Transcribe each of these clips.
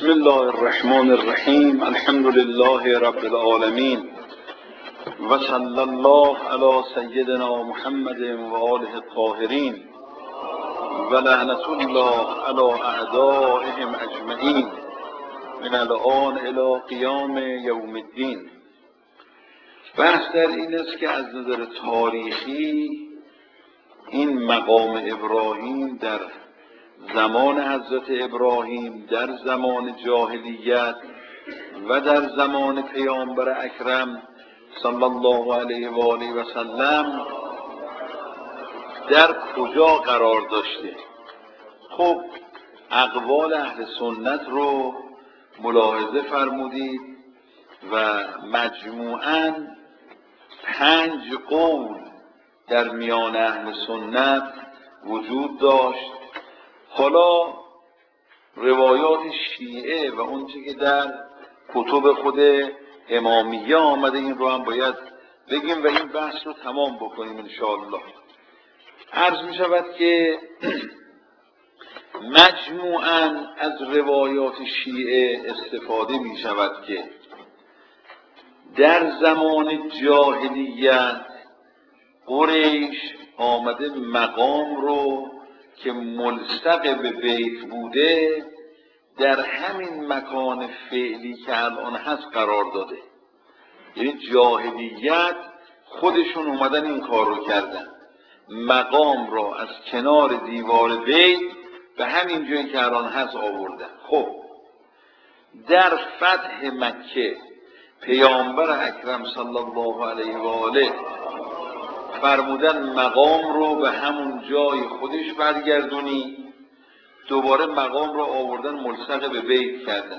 بسم الله الرحمن الرحیم. الحمد لله رب العالمین و صلی الله علی سیدنا محمد و آله الطاهرین و لعنت الله علی اعدائهم اجمعین من الآن الی قیام یوم الدین. بحث در این است که از نظر تاریخی این مقام ابراهیم در زمان حضرت ابراهیم، در زمان جاهلیت و در زمان پیامبر اکرم صلی الله علیه و آله و سلم در کجا قرار داشته؟ خب اقوال اهل سنت رو ملاحظه فرمودید و مجموعاً 5 قول در میان اهل سنت وجود داشت. حالا روایات شیعه و اون چه که در کتب خود امامیه آمده این رو هم باید بگیم و این بحث رو تمام بکنیم انشاءالله. عرض می شود که مجموعاً از روایات شیعه استفاده می شود که در زمان جاهلیت قریش آمده مقام رو که ملصق به بیت بوده در همین مکان فعلی که الان هست قرار داده. یعنی جاهلیت خودشون اومدن این کار رو کردن، مقام را از کنار دیوار بیت به همین جایی که الان هست آوردن. خب در فتح مکه پیامبر اکرم صلی الله علیه و آله فرمودن مقام رو به همون جای خودش برگردونی، دوباره مقام رو آوردن ملصق به بیت کردن.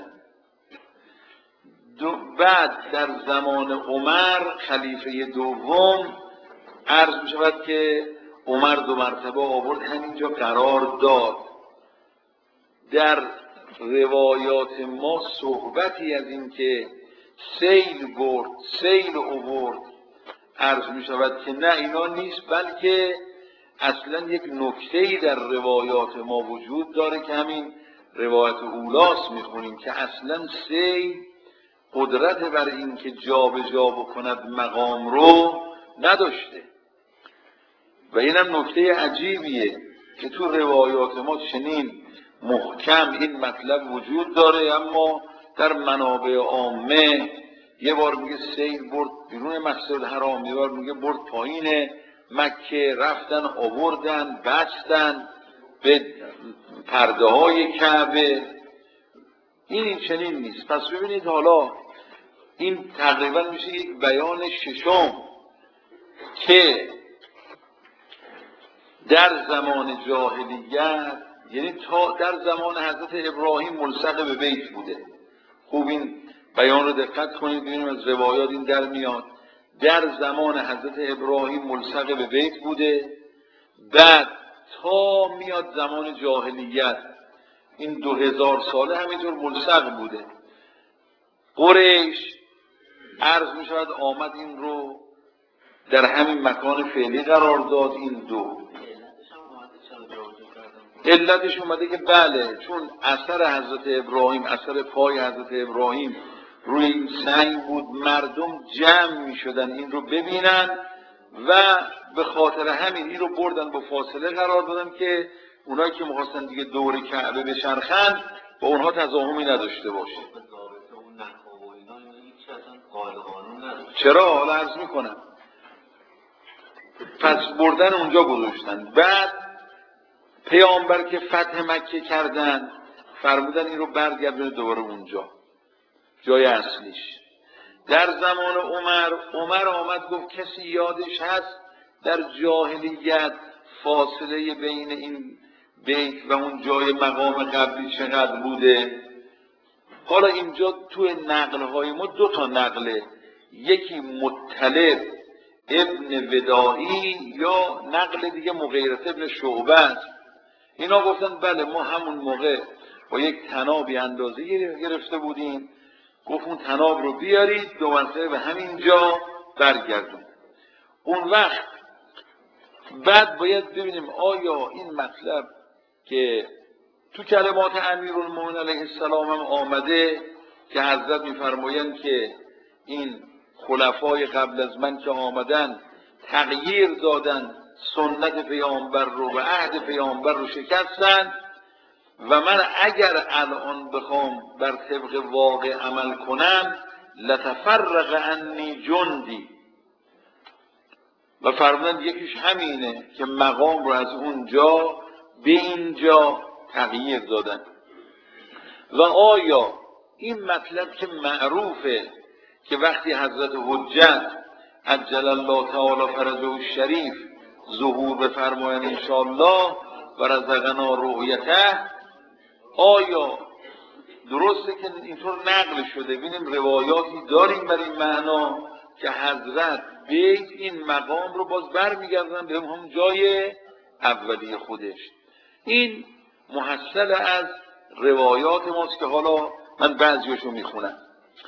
بعد در زمان عمر خلیفه دوم عرض می شود که عمر 2 مرتبه آورد همینجا قرار داد. در روایات ما صحبتی از این که سیل برد سیل آورد عرض می شود که نه، اینا نیست، بلکه اصلا یک نکته‌ای در روایات ما وجود داره که همین روایت اولاس می خونیم که اصلا سیل قدرت بر این که جا به جا بکند مقام رو نداشته. و اینم نکته عجیبیه که تو روایات ما چنین محکم این مطلب وجود داره، اما در منابع عامه یه بار میگه سیل برد بیرون مسجد الحرام، یه بار میگه برد پایین مکه، رفتن آوردن بستن به پرده های کعبه. این چنین نیست. پس ببینید حالا این تقریبا میشه یک بیان ششم که در زمان جاهلیت، یعنی تا در زمان حضرت ابراهیم ملصق به بیت بوده. خوب این بیان رو دقت کنید ببینیم از روایات این در میاد. در زمان حضرت ابراهیم ملصق به بیت بوده، بعد تا میاد زمان جاهلیت این 2000 ساله همینطور ملصق بوده. قریش عرض می شود آمد این رو در همین مکان فعلی قرار داد. این دو علتش اومده که بله، چون اثر حضرت ابراهیم، اثر پای حضرت ابراهیم روی این سنگ بود، مردم جمع می شدن این رو ببینن و به خاطر همین این رو بردن با فاصله قرار دادن که اونایی که می‌خواستن دیگه دور کعبه بچرخن با اونها تزاحمی نداشته باشه. چرا؟ حالا عرض میکنم. پس بردن اونجا گذاشتن. بعد پیامبر که فتح مکه کردن فرمودن این رو برگردونه دوباره اونجا جای اصلیش. در زمان عمر آمد گفت کسی یادش هست در جاهلیت فاصله بین این بیت و اون جای مقام قبلی چقدر بوده؟ حالا اینجا توی نقل‌های ما 2 تا نقله، یکی مطلب ابن وداعی یا نقل دیگه مغیرة ابن شعبه است. اینا گفتن بله ما همون موقع با یک طنابی اندازه گرفته بودیم، گفت اون طناب رو بیارید 2 مرتبه به همین جا برگردون. اون وقت بعد باید ببینیم آیا این مطلب که تو کلمات امیرالمومنین علیه السلام هم آمده که حضرت میفرمایند که این خلفای قبل از من که آمدن تغییر دادن سنت پیامبر رو و عهد پیامبر رو شکستن و من اگر الان بخوام بر طبق واقع عمل کنم لتفرق عنی جندی و فرمودن یکیش همینه که مقام رو از اونجا به اینجا تغییر دادن. و آیا این مطلب که معروفه که وقتی حضرت حجت عجل الله تعالی فرجه الشریف ظهور بفرمایند انشاءالله و رزقنا رؤیته، آیا درسته که اینطور نقل شده؟ ببینیم روایاتی داریم بر این معنا که حضرت بیت این مقام رو باز برمیگردن به همون جای اولی خودش. این محصل از روایات ماست که حالا من بعضیاشو میخونم.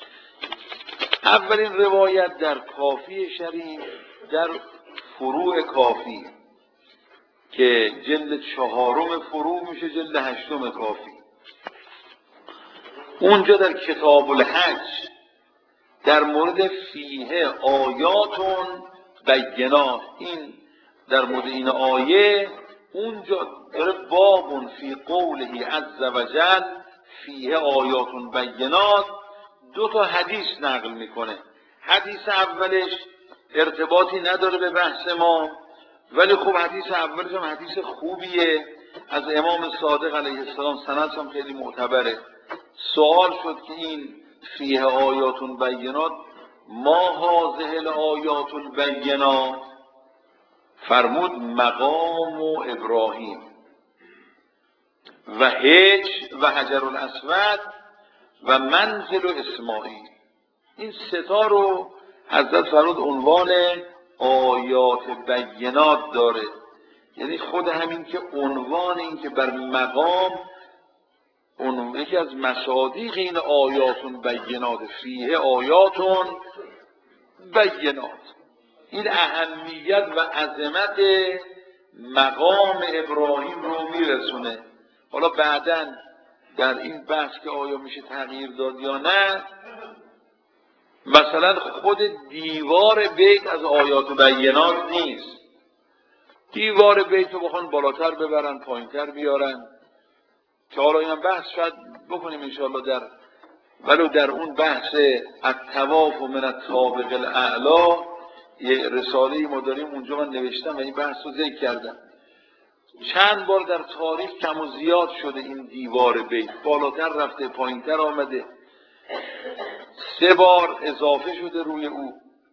اولین روایت در کافی شریف، در فروع کافی که جلد 4 فروع میشه جلد 8 کافی، اونجا در کتاب الحج در مورد فیه آیاتون بینات، این در مورد این آیه اونجا داره بابون فی قوله عز وجل فیه آیاتون بینات 2 حدیث نقل میکنه. حدیث اولش ارتباطی نداره به بحث ما، ولی خب حدیث اولش هم حدیث خوبیه از امام صادق علیه السلام، سندش هم خیلی معتبره. سوال شد که این فیه آیاتون بینات ما هذه الآیات البینات، فرمود مقام و ابراهیم و حجر الاسود و منزل و اسماعیل. این 3 رو حضرت فرمود عنوان آیات بینات داره، یعنی خود همین که عنوان این که بر مقام یکی از مصادیق این آیاتون بینات فیه آیاتون بینات، این اهمیت و عظمت مقام ابراهیم رو میرسونه. حالا بعداً در این بحث که آیا میشه تغییر داد یا نه، مثلا خود دیوار بیت از آیات بینات نیست. دیوار بیت رو بخوان بالاتر ببرن پایینتر بیارن که حالا این بحث شاید بکنیم انشاءالله ولو در اون بحث الطواف من الطابق الاعلی یه رساله‌ای ما داریم اونجا من نوشتم و این بحث رو ذکر کردم. چند بار در تاریخ کم و زیاد شده این دیوار بیت، بالاتر رفته پایینتر آمده، 3 بار اضافه شده روی او.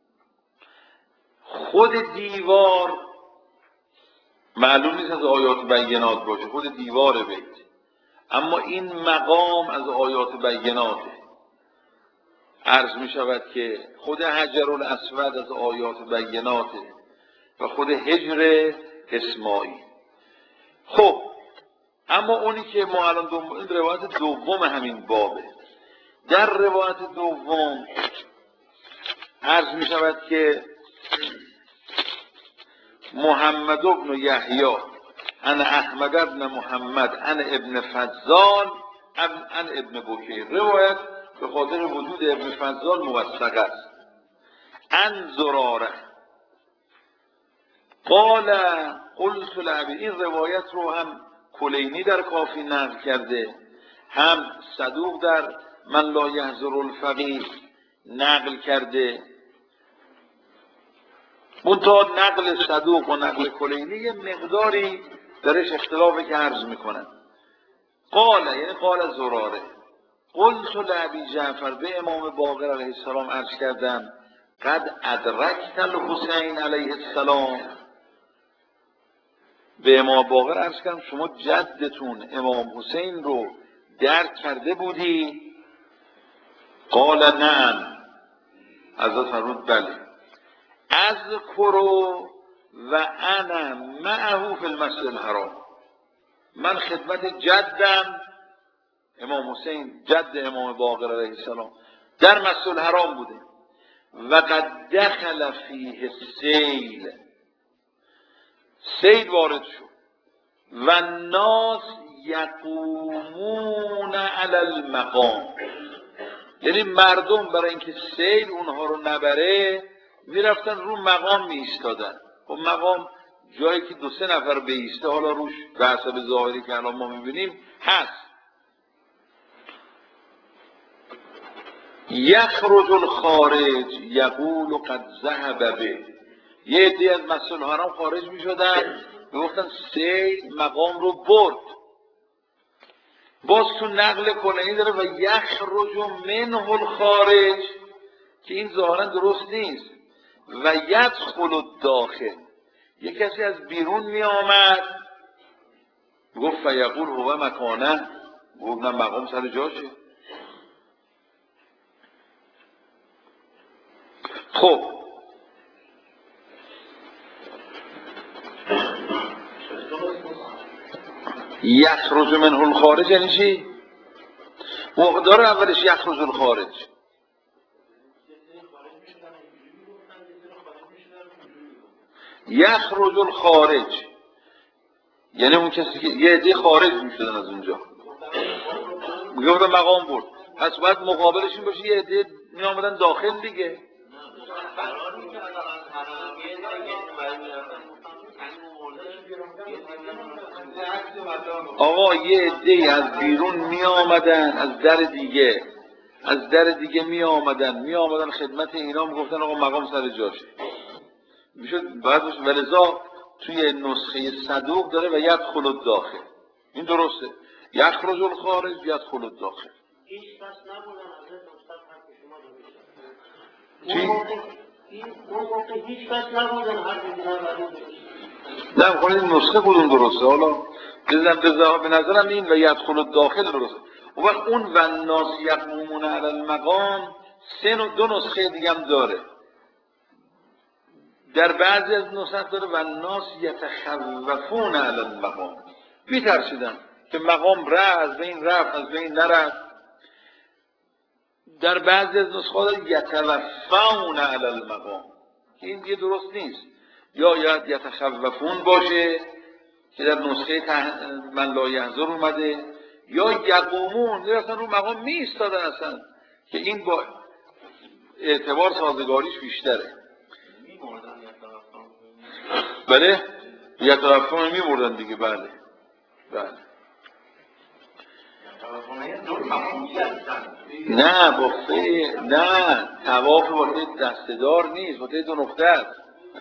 خود دیوار معلوم نیست از آیات بینات باشه، خود دیوار بیت، اما این مقام از آیات بیناته. عرض می شود که خود حجر الاسود از آیات بیناته و خود حجر اسماعیل. خب اما اونی که ما الان این روایت دوم همین بابه. در روایت دوم عرض می شود که محمد بن یحیی عن احمد بن محمد عن ابن فضال عن ابن بکیر، روایت به خاطر وجود ابن فضال موثق است. عن زراره قال قلت لابی، این روایت رو هم کلینی در کافی نقل کرده، هم صدوق در من لا یحضر الفقیه نقل کرده. منتها نقل صدوق و نقل کلینی یه مقداری درش اختلافی که عرض میکنن. قال یعنی قال زراره قلت لابی جعفر، به امام باقر علیه السلام عرض کردم قد ادرکت الحسین علیه السلام، به امام باقر عرض کردم شما جدتون امام حسین رو درک کرده بودی؟ قال نعم، حضرت فرمود بله. اذکروا و انا معه فی المسجد الحرام، من خدمت جدم امام حسین جد امام باقر علیه السلام در مسجد الحرام بوده. و قد دخل فیه سیل وارد شد و ناس یقومون علی المقام، یعنی مردم برای اینکه سیل اونها رو نبره میرفتن رو مقام میایستادن. خب مقام جایی که 2-3 نفر بیسته، حالا روش به حسب ظاهری که الان ما میبینیم هست. یخرج الخارج یقول قد ذهب به، یه عده از مسئول حرام خارج میشدن میگفتن سیل مقام رو برد. باز تو نقل کلینی داره و یخرج منه الخارج که این ظاهرا درست نیست، و یدخل الداخل، یه کسی از بیرون می آمد گفت فیقول هو مکانه، گفت نه مقام سر جاشه. خب یخرج منه الخارج یعنی چی؟ مقدار اولش یخرج الخارج، یخرج الخارج یعنی اون کسی که یه عده خارج میشدن از اونجا، میگه مقام برد، پس باید مقابلش این باشه یه عده می آمدن داخل دیگه. آقا یه عده از بیرون می آمدن از در دیگه می آمدن خدمت اینا، میگفتن آقا مقام سر جاشه، میشد باید باشه. ولذا توی نسخه صدوق داره و یدخل الداخل، این درسته، یخرج الخارج یدخل الداخل. هیچ کس نبودن حضرت استاد حرف شما چی؟ اون موقع هیچ کس نبودن حرف شما نه میخوام این نسخه کدوم درسته، حالا به نظرم این و یدخل الداخل درسته. و وقت اون و الناس یقومون علی المقام 2 نسخه دیگه هم داره، در بعضی از نسخ داره و الناس یتخوفون علی المقام، میترسیدن که مقام از بین رفت از بین نرفت. در بعضی از نسخه داره یتوفون علی المقام، این دیگه درست نیست، یا یتخوفون باشه که در نسخه من لا یحضر اومده، یا یقومون اصلا رو مقام می ایستادن اصلا، که این با اعتبار سازگاریش بیشتره. بله یتوفون می بردن دیگه. بله نه نه طواف واسه دسته‌دار نیست، واسه 2 نقطه است.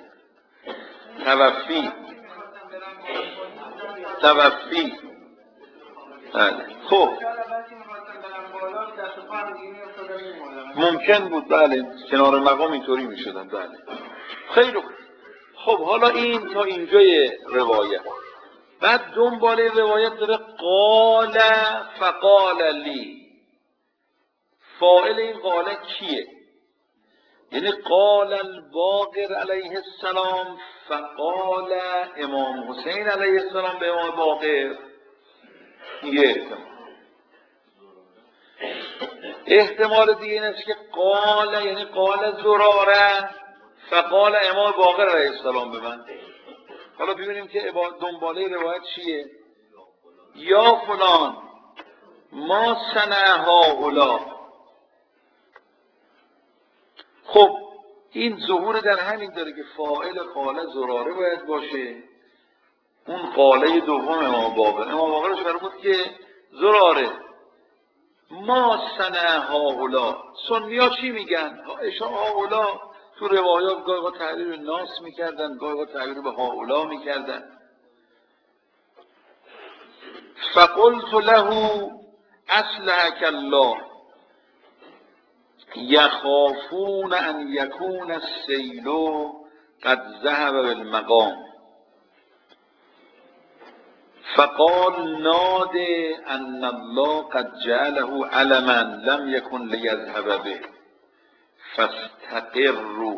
توفی. بله خب ممکن بود، بله کنار مقام اینطوری می شدن. بله خیلی خب. حالا این تا اینجای روایت. بعد دنباله روایت داره قال فقال لی، فاعل این قال کیه؟ یعنی قال الباقر علیه السلام فقال امام حسین علیه السلام به امام باقر. یه احتمال دیگه این است که قال یعنی قال زراره فقال امام باقر علیه السلام به من. حالا ببینیم که دنباله روایت چیه. یا فلان ما صنع هؤلاء. خب این ظهور در همین داره که فاعل قال زراره باید باشه، اون قاله دوم امام باقرش فرمود که زراره ما صنع هؤلاء. سنی‌ها چی میگن؟ هؤلاء تو روایات گاهی تعبیر ناس میکردن، گاهی تعبیر به هؤلاء میکردن. فقلت له اصلحك الله یخافون ان یکون السیل قد ذهب بالمقام فقال نادى ان الله قد جعله علما لم يكن ليذهب به فاستقروا.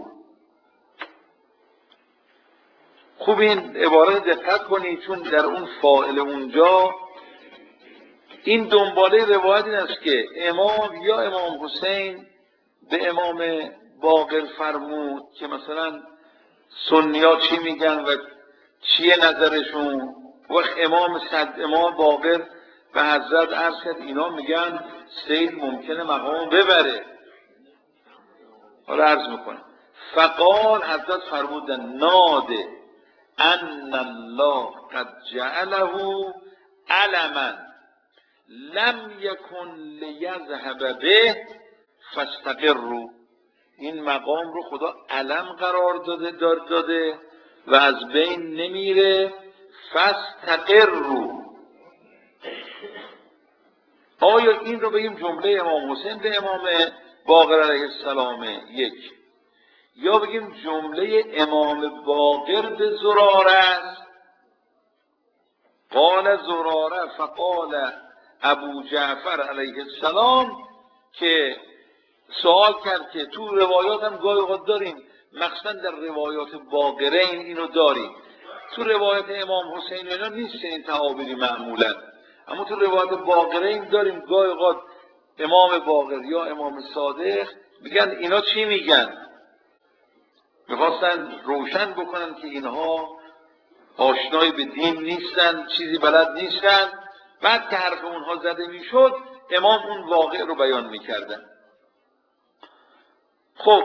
خوب این عبارت دقت کنید، چون در اون فاعل اونجا این دنباله روایت این است که امام حسین به امام باقر فرمود که مثلا سنی‌ها چی میگن و چیه نظرشون. وقت امام باقر و حضرت عرض کرد اینا میگن سیل ممکنه مقام ببره. حالا عرض میکنه فقال حضرت فرمودن ناده ان الله قد جعله علما لم یکن لیذهب به فاستقروا. این مقام رو خدا علم قرار داده و از بین نمیره. فاستقروا. آیا این رو بگیم جمله امام حسین به امام باقر علیه السلام یک، یا بگیم جمله امام باقر به زراره است؟ قال زراره فقال ابو جعفر علیه السلام، که سوال کرد که تو روایات هم گاهی اوقات داریم، مخصوصا در روایات باقرین اینو داریم، تو روایات امام حسین اینا نیست این تعابیری معمولا، اما تو روایات باقرین داریم. گاهی اوقات امام باقر یا امام صادق میگن اینا چی میگن، میخواستن روشن بکنن که اینها آشنای به دین نیستن، چیزی بلد نیستن. بعد که حرف اونها زده میشد امام اون واقع رو بیان میکردن. خب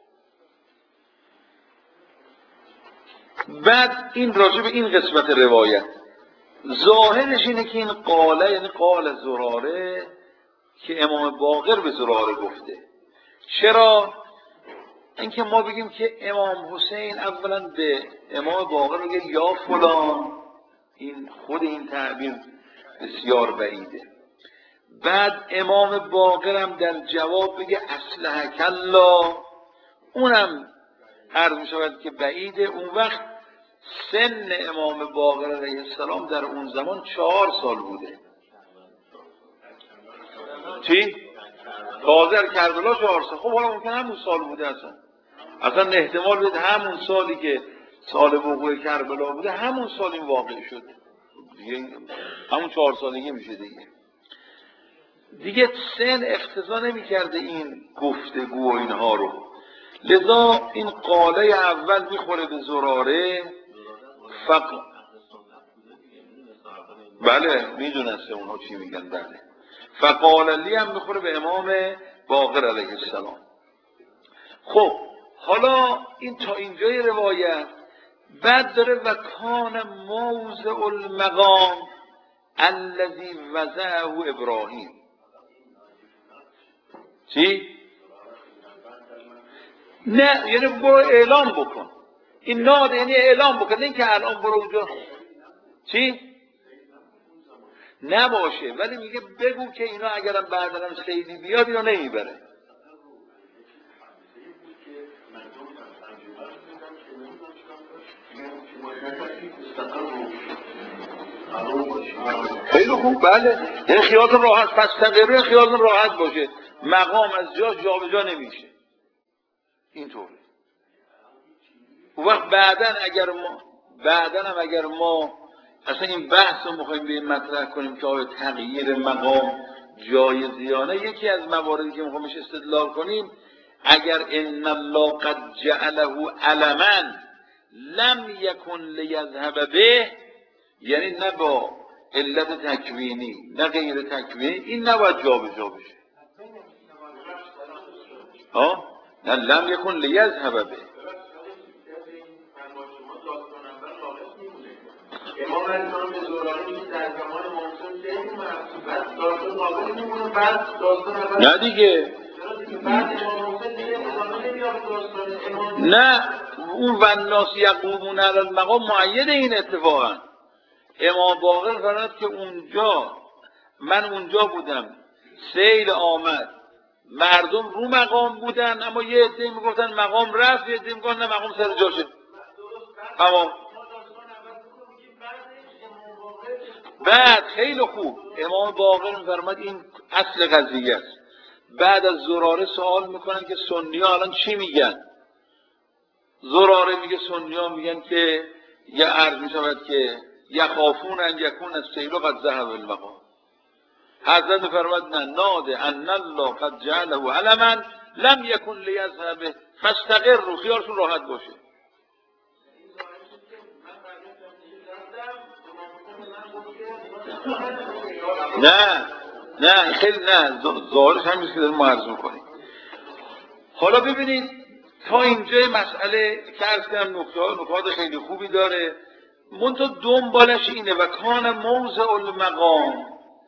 بعد این راجع به این قسمت روایت ظاهرش اینه که این قاله یعنی قال زراره که امام باقر به زراره گفته. چرا؟ اینکه ما بگیم که امام حسین اولا به امام باقر بگه یا فلان، این خود این تعبیر بسیار بعیده. بعد امام باقر هم در جواب بگه اصلحک الله، اونم عرض می شود که بعیده. اون وقت سن امام باقر علیه السلام در اون زمان 4 سال بوده. چی؟ تازه کربلا 4 سال. خب حالا ممکن همون سال بوده، اصلا احتمال بده همون سالی که سال وقوع کربلا بوده همون سال این واقع شده، همون 4 سالگی میشه دیگه سن اقتضا نمی‌کرده این گفتگو و اینها رو. لذا این قاله اول میخوره به زراره بله میدونسته اونها چی میگن. بله فقال لی هم میخوره به امام باقر علیه السلام. خب حالا این تا اینجای روایت. بعد داره و کان موضع المقام الذی وضعه ابراهیم. چی؟ نه یعنی برو اعلام بکن. این ناده یعنی اعلام بکن، این که الان برو اونجا چی؟ نباشه، ولی میگه بگو که اینا اگرم بعدن سیدی بیاد اینا نمیبره. خیلی خوب. بله یعنی خیالتون راحت، پس تغییره خیالتون راحت باشه، مقام از جاش جابجا نمیشه. اینطوره. اون وقت بعدن اگر ما اصلا این بحث رو میخوایم به این مطرح کنیم که آیا تغییر مقام جایز یا نه، یکی از مواردی که میخوامش استدلال کنیم اگر ان الله قد جعله علما لم یکن لیذهب به، یعنی نه با علت تکوینی نه غیر تکوینی، این نباید جابجا بشه. نه لم یکن لیذهب به. امام الاسلام به زورانی که در زمان مامسون خیلی بعد داستان باقی میمونه، بعد داستان اول نه دیگه بعد امام حسین دیگه ادامه نمیاد داستان امام. نه اون والناس یقومون علی المقام معید این اتفاقا. امام باقر فرمود که من اونجا بودم، سیل آمد، مردم رو مقام بودن، اما یه عده میگفتن مقام رفت، یه عده میگفتن نه مقام سر جاشه. تمام. بعد خیلی خوب امام باقر میفرماد این اصل قضیه است. بعد از زراره سوال میکنن که سنی ها الان چی میگن؟ زراره میگه سنی ها میگن که یه عرض میشود که یخافون ان یکون السیل قد ذهب المقام. حضرت فرمود نه ناده ان الله قد جعله علما لم یکن لیذهب فاستقروا، خیالتون راحت باشه. نه خیلی نه، ظاهرش همین که داریم ما عرض میکنیم. حالا ببینید تا اینجای مسئله که عرض کردم نکات خیلی خوبی داره، منتها دنبالش اینه و کان موضع المقام.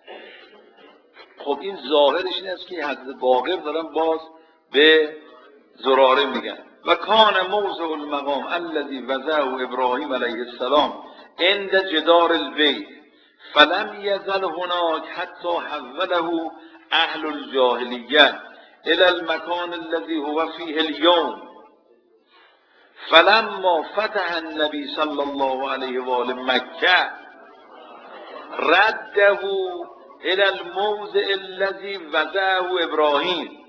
خب این ظاهرش این است که حضرت باقر دارن باز به زراره میگن و کان موضع المقام الذی وضعه ابراهیم علیه السلام عند جدار البیت فلم یزل هناک حتی حوله اهل الجاهلیه الى المکان الذی هو فیه اليوم فلما فتح النبی صلی الله علیه و آله مکه رده الى الموضع الذی وضعه ابراهیم.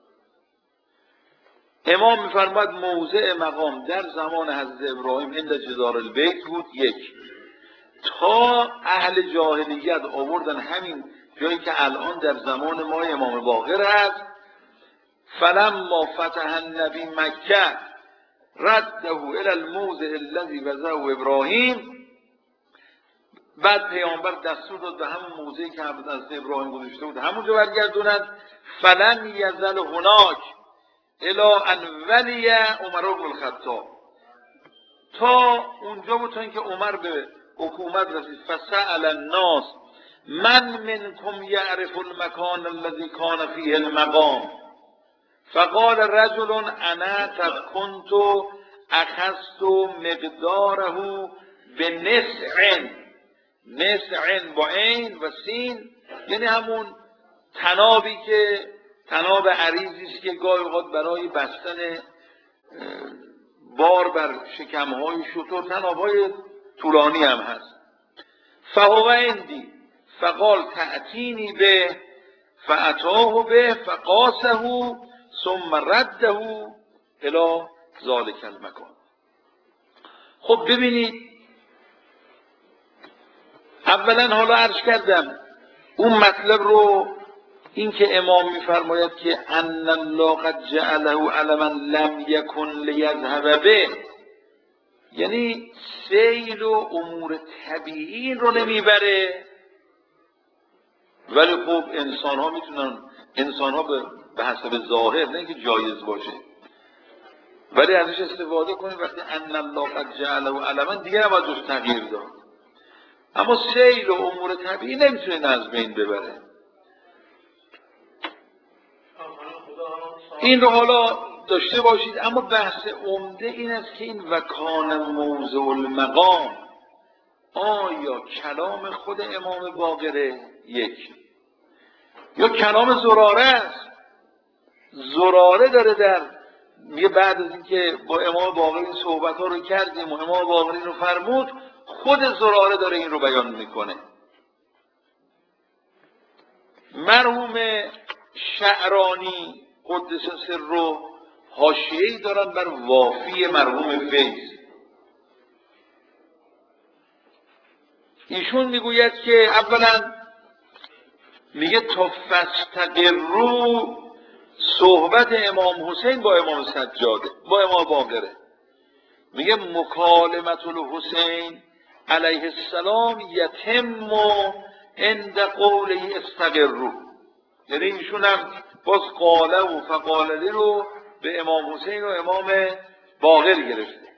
امام میفرماد موضع مقام در زمان حضرت ابراهیم عند جدار البیت بود، یک، تا اهل جاهلیت آوردن همین جایی که الان در زمان ما امام باقر هست. فلما فتح النبی مکه رده الى الموضع الذی وضعه ابراهیم. بعد پیامبر دستور داد به همون موضعی که حضرت ابراهیم گذاشته بود همونجا برگردونند. فلم یزل هناک الی ان ولی عمر بن الخطاب، تا اونجا بود تا اینکه عمر به حکومت رسید. فسأل الناس من منکم یعرف المکان الذی کان فیه المقام فقال رجل انا قد كنت اخذت مقداره بنسع، نسع با عین و سین، یعنی همون تنابی که تناب عریضی است که گاهی اوقات برای بستن بار بر شکمهای شتر تنابهای طولانی هم هست. فهو عندی فقال تأتینی به فأتاه به فقاسه ثم رده الى ذلك المکان. خب ببینید اولا حالا عرض کردم اون مطلب رو، این که امام میفرماید که ان الله قد جعله علما لم یکن لیذهب به، یعنی سیل و امور طبیعی رو نمیبره، ولی خب انسان ها میتونن، انسان ها به حسب ظاهر نه اینکه جایز باشه ولی ازش استفاده کنیم. وقتی ان الله قد جعله علما دیگه نباید جز تغییر داد، اما سیل و امور طبیعی نمیتونه از بین ببره. این رو حالا داشته باشید. اما بحث عمده این است که این وکان موضع المقام آیا کلام خود امام باقره یک یا کلام زراره است؟ زراره داره در میگه بعد از اینکه با امام باقر این صحبت ها رو کردیم و امام باقر این رو فرمود، خود زراره داره این رو بیان میکنه. مرحوم شعرانی قدس سره حاشیه‌ای دارن بر وافی مرحوم فیض. ایشون میگوید که اولا میگه تا فاستقروا صحبت امام حسین با امام سجاده با امام باقره. میگه مکالمت الحسین علیه السلام یتم عند قوله استقروا، یعنی ایشون هم باز قاله و فقاللی رو به امام حسین و امام باقر گرفته.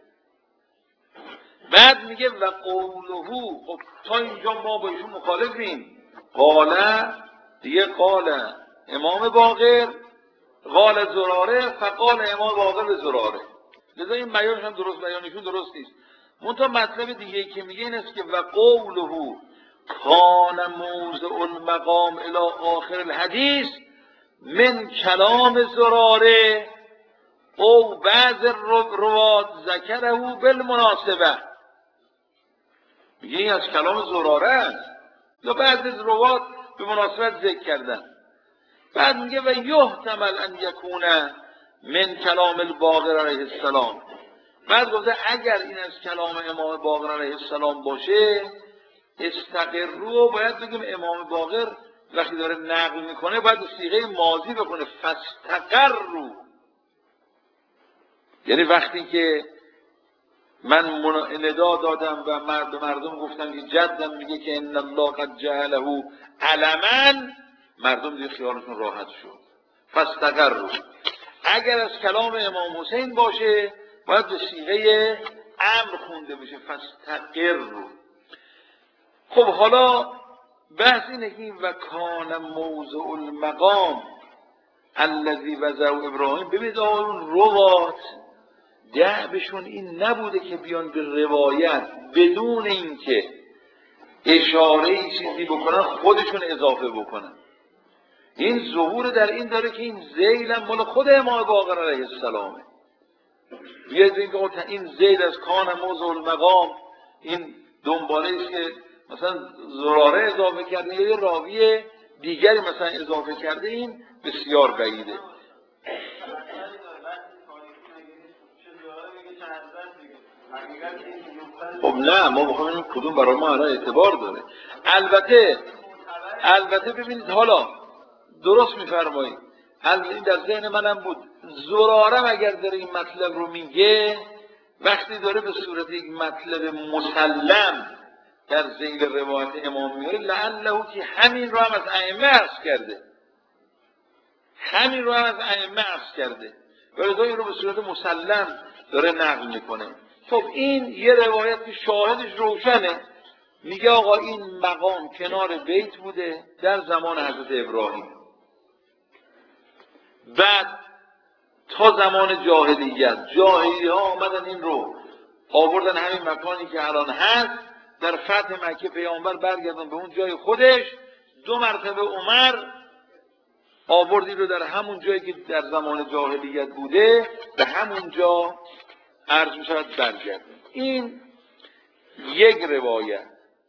بعد میگه و قوله، خب تا اینجا ما با ایشون مخالفیم. قاله دیگه قاله امام باقر، قال زراره، فقال امام باقر به زراره. لذا این بیانش هم درست، بیانشون درست نیست. منتها مطلب دیگه که میگه این است که و قوله کان موضع المقام الی آخر الحدیث من کلام زراره او بعض روات ذکره بالمناسبه. میگه این از کلام زراره است یا بعض از روات به مناسبت ذکر کردن. بعد میگه و یحتمل ان یکون من کلام الباقر علیه السلام. بعد گفته اگر این از کلام امام باقر علیه السلام باشه استقروا، باید بگیم امام باقر وقتی داره نقل میکنه باید صیغه ماضی بکنه فاستقروا، یعنی وقتی که من ندا دادم و به مردم گفتم که جدم میگه که ان الله قد جعله علما مردم دیگه خیالشون راحت شد. فاستقروا. اگر از کلام امام حسین باشه باید به صیغه امر خونده بشه، فاستقروا. خب حالا بحث اینه که و کان موضع المقام الذی وضعه ابراهیم. ببینید اون روات دعوشون این نبوده که بیان به روایت بدون اینکه اشاره چیزی بکنن خودشون اضافه بکنن. این ظهور در این داره که این ذیل هم مال خود امام باقر علیه السلامه. بیاید اینکه این ذیل از کان موضع المقام این دنباله است که مثلا زراره اضافه کرده یا یه راوی دیگری مثلا اضافه کرده، این بسیار بعیده. خب نه، ما بخوایم کدوم برای ما الان اعتبار داره. البته ببینید حالا درست میفرمایید، این در ذهن منم بود. زرارم اگر داره این مطلب رو میگه وقتی داره به صورت یک مطلب مسلم در ذیل روایت امام میاره، لعله که همین رو هم از ائمه عرض کرده، ولی این رو به صورت مسلم داره نقل میکنه. خب این یه روایت که شاهدش روشنه، میگه آقا این مقام کنار بیت بوده در زمان حضرت ابراهیم، بعد تا زمان جاهلیت جاهلی ها آمدن این رو آوردن همین مکانی که الان هست. در فتح مکه پیامبر برگردن به اون جای خودش، 2 مرتبه عمر آوردی رو در همون جایی که در زمان جاهلیت بوده به همون جا عرض می شود برگردن. این یک روایت.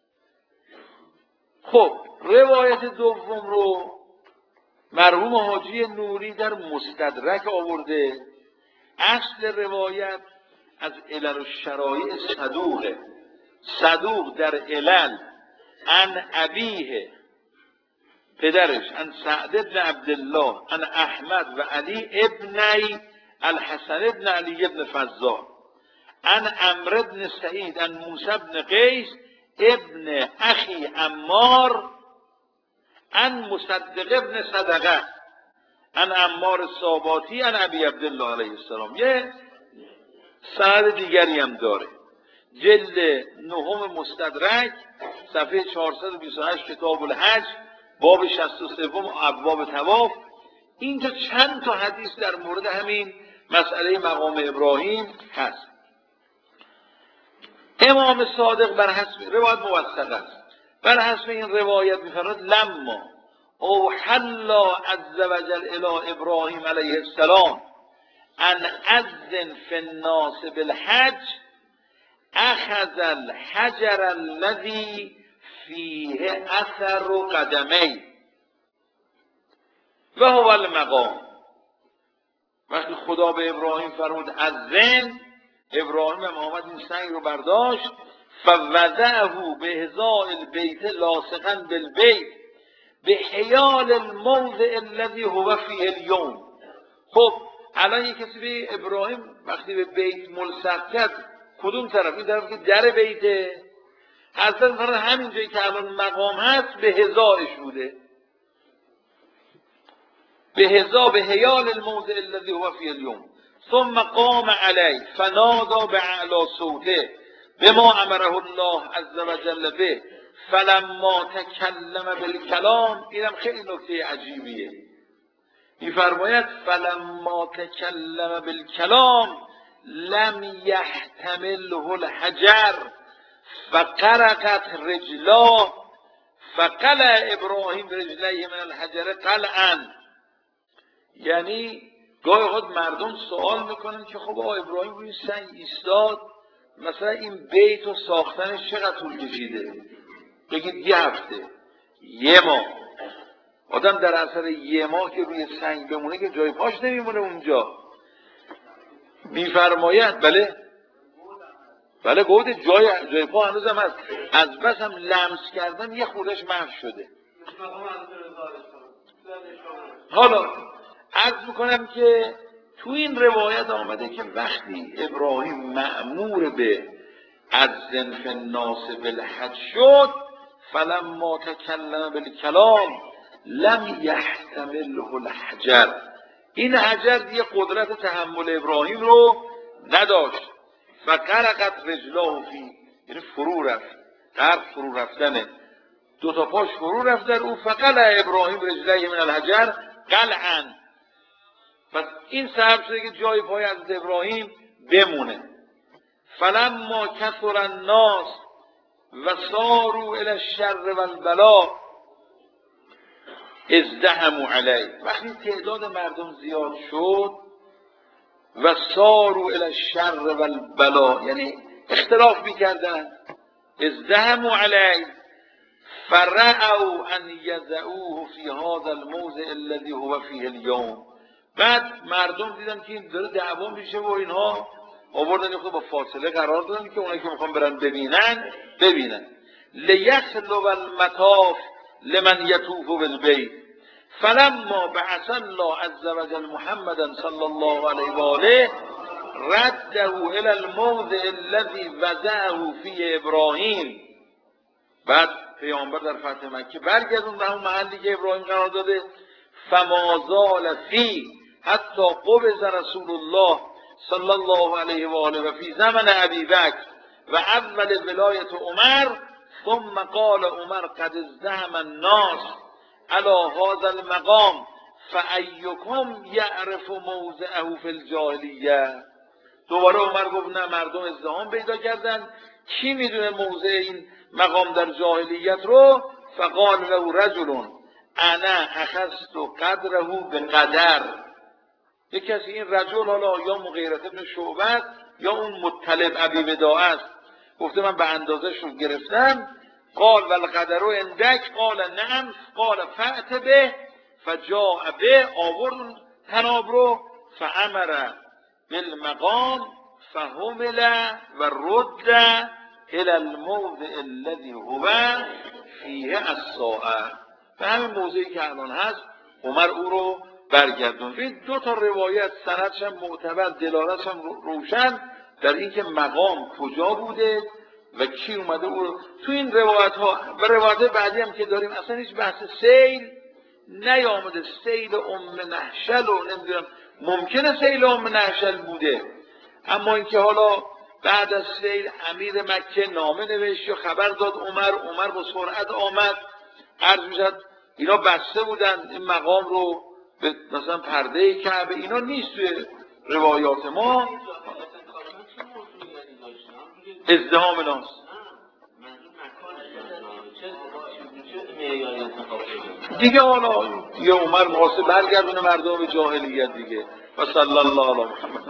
خب روایت دوم رو مرحوم حاجی نوری در مستدرک آورده. اصل روایت از علل و شرایع صدوقه. صدوق در علل عن ابیه پدرش، عن سعد بن عبدالله، عن احمد و علی ابنی الحسن ابن علی ابن فضال، عن عمرو بن سعید، عن موسی بن قیس ابن اخی عمار، عن مصدق ابن صدقه، عن عمار الصاباتی، عن ابی عبدالله علیه السلام. یه سند دیگری هم داره، جلد 9 مستدرک صفحه 428 کتاب الحج باب 63 ابواب طواف. اینجا چند تا حدیث در مورد همین مسئله مقام ابراهیم هست. امام صادق بر حسب روایت موثق است، بر حسب این روایت می‌فرماید لما اوحی الله عز وجل الی ابراهیم علیه السلام ان اذن فی الناس بالحج اخذ الحجر الذی فیه اثر قدمی و هو المقام. وقتی خدا به ابراهیم فرمود اذن، ابراهیم هم آمد این سنگ رو برداشت، فوضعه به حذاء البیت لاصقا بالبیت به حیال الموضع الذی هو فیه اليوم. خب الان یک کسی به ابراهیم وقتی به بیت ملصق کرد، کدوم طرف؟ این طرف که در بیته، حضرت فرمود همین جایی که الان مقام هست به حذاءش بوده، به حیال الموضع الذی هو فیه اليوم. ثم قام علی فنادى باعلی صوته بما امره الله عز وجل به فلما تکلم بالکلام. اینم خیلی نکته عجیبیه. میفرماید فلما تکلم بالکلام لم یحتمله الحجر فقرقت رجلاه فقلع ابراهیم رجلیه من الحجر قلعا. یعنی گاهی خود مردم سوال میکنن که خب آقا ابراهیم روی سنگ ایستاد، مثلا این بیت رو ساختنش چقدر طول کشیده؟ بگید 1 هفته، 1 ماه. آدم در اثر 1 ماه که روی سنگ بمونه که جای پاش نمیمونه اونجا. میفرماید بله گود جای پا هنوزم هست، از بس هم لمس کردن یه خودش محو شده. حالا عرض میکنم که تو این روایت آمده که وقتی ابراهیم مأمور به اذن فی الناس بالحج شد فلما تکلم بالکلام لم یحتمله الحجر. این حجر دیگه قدرت تحمل ابراهیم رو نداشت. فغرقت رجلاه فی، یعنی فرو رفت، غرق فرو رفتنه، دو تا پاش فرو رفت در او. فقلع ابراهیم رجلیه من الحجر قلعا، پس این سبب شده که جای پای حضرت ابراهیم بمونه. فلما کثر الناس و صاروا الی الشر و البلاء ازدحموا علیه. وقتی تعداد مردم زیاد شد و صاروا الی الشر و البلاء، یعنی اختلاف میکردن، ازدحموا علیه فرعوا ان یضعوه فی هذا الموضع الذی هو فیه اليوم. بعد مردم دیدن که این داره دعوا میشه و اینها آوردن خود با فاصله قرار دادن که اونایی که میخوان برن ببینن. لیخلو المطاف لمن یطوف بالبیت فلما بعث الله عز وجل محمدا صلی الله علیه و آله رده الى الموضع الذي وضعه فی ابراهیم. بعد پیامبر در فتح مکه برگردون به همون محلی که ابراهیم قرار داده. فما زال فی حتی قبض رسول الله صلی الله علیه و آله و فی زمن ابی بکر و اول ولایت عمر. ثم قال عمر قد ازدحم الناس علی هذا المقام فایکم یعرف موضعه فی الجاهلیه. دوباره عمر گفت نه، مردم ازدحام پیدا کردن، کی میدونه موضع این مقام در جاهلیت رو؟ فقال له رجل انا اخذت قدره بقدر. یک کسی، این رجل حالا یا مغیرة بن شعبه یا اون مطلب ابی وداع است، گفته من به اندازه شو گرفتم. قال والقدر عندك؟ قال نعم. قال فأت به فجاء به، آورد تناب رو، فامر بالمقام فحمل و رد الى الموضع الذي هو فیه الساعه. به همین موضعی که الان هست عمر او رو برگردون. این دو تا روایت سندش هم معتبر، دلالتش هم روشن در این که مقام کجا بوده و کی اومده او رو. تو این روایت ها و روایت بعدی هم که داریم اصلا هیچ بحث سیل نیامده. سیل نهشل و نمیدونم، ممکنه سیل نهشل بوده، اما اینکه حالا بعد از سیل امیر مکه نامه نوشت یا خبر داد عمر با سرعت آمد، عرض میشد اینا بسته بودن این مقام رو به مثلا پرده کعبه، اینا نیست توی روایات ما. ازدحام ناس دیگه، حالا دیگه عمر واسه برگردونه مردم به جاهلیت دیگه. و صلی الله علی محمد.